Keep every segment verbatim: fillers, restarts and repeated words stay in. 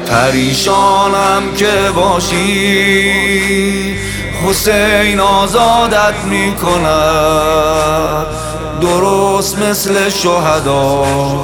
پریشانم که باشی، حسین آزادت می کند درست مثل شهدا.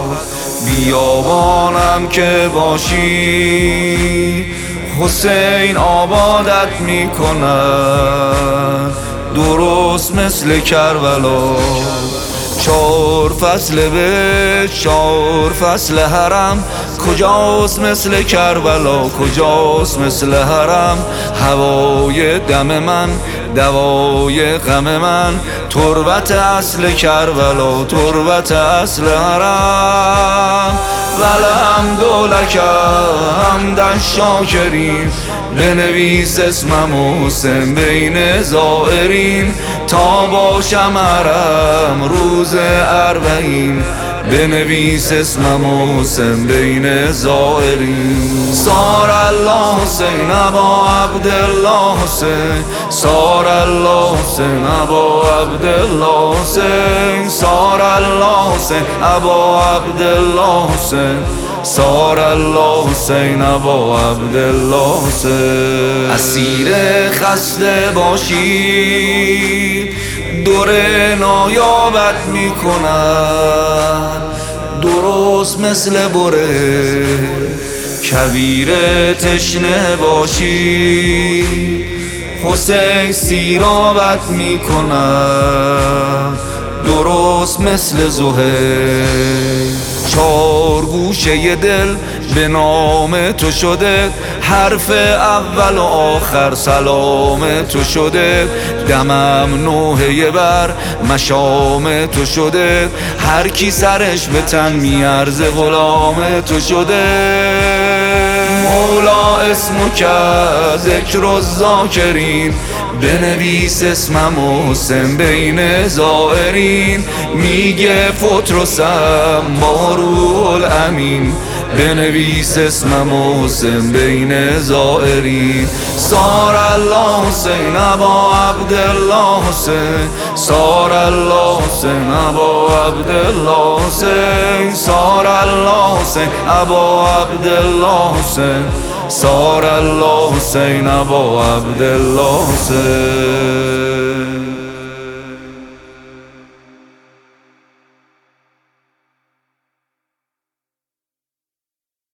بیابانم که باشی، حسین آبادت می کند درست مثل کربلا. چهار فصل به چهار فصل حرم، کجاست مثل کربلا، کجاست مثل حرم. هوای دم من، دوای غم من، تربت اصل کربلا، تربت اصل حرم. والحمدلک حمدا شاکرین، بنویس اسمم حسین بین زائرین. تا باشم حرم روز اربعین، بنویس اسمم حسین بین زائرین. صار الله حسین ابا عبدالله حسین، صار الله حسین ابا عبدالله حسین، صار الله حسین ابا عبدالله حسین، صار الله حسین ابا عبدالله حسین. اسیر خسته باشی، دور نایابت می کند درست مثل بره. کویر تشنه باشی، حسین سیرابت می کند درست مثل زهیر. چار گوشه دل به نام تو شده، حرف اول و آخر سلام تو شده. دمم نوحه بر مشام تو شده، هر کی سرش به تن میارزه غلام تو شده. مولا اسمک ذکر الذاکرین، بنویس اسمم حسین بین زائرین. میگه فطرسم با روح الامین، بنویس اسمم حسین بین زائرین. صار الله حسین ابا عبدالله حسین، صار الله حسین ابا عبدالله حسین، صار الله حسین ابا عبدالله حسین، صار الله حسین ابا عبدالله حسین.